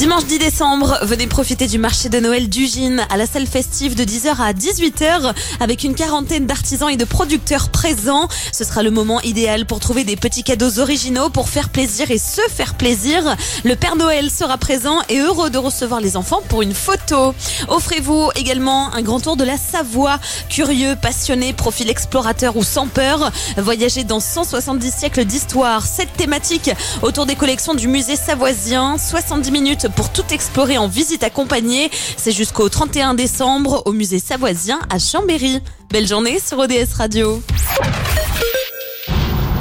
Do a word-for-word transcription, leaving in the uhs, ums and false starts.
Dimanche dix décembre, venez profiter du marché de Noël d'Ugine à la salle festive de dix heures à dix-huit heures avec une quarantaine d'artisans et de producteurs présents. Ce sera le moment idéal pour trouver des petits cadeaux originaux pour faire plaisir et se faire plaisir. Le Père Noël sera présent et heureux de recevoir les enfants pour une photo. Offrez-vous également un grand tour de la Savoie. Curieux, passionné, profil explorateur ou sans peur, voyagez dans cent soixante-dix siècles d'histoire. Cette thématique autour des collections du musée savoisien. soixante-dix minutes pour tout explorer en visite accompagnée. C'est jusqu'au trente et un décembre au musée savoisien à Chambéry. Belle journée sur O D S Radio.